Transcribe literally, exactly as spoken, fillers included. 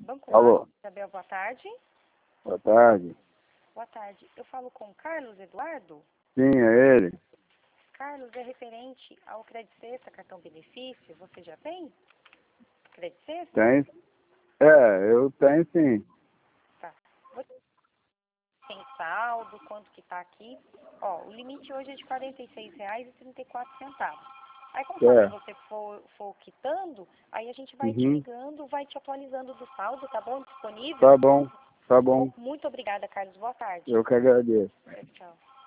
Banco Alô. A, Isabel, boa tarde. Boa tarde. Boa tarde. Eu falo com Carlos Eduardo? Sim, é ele. Carlos, é referente ao Crédito Sexta, cartão benefício. Você já tem Crédito Sexta? Tem? É, eu tenho sim. Tá. Você tem saldo? Quanto que tá aqui? Ó, o limite hoje é de quarenta e seis reais e trinta e quatro centavos. Aí, conforme É. você for, for quitando, aí a gente vai te Uhum. ligando, vai te atualizando do saldo, tá bom? Disponível? Tá bom, tá bom. Muito obrigada, Carlos. Boa tarde. Eu que agradeço. Tchau.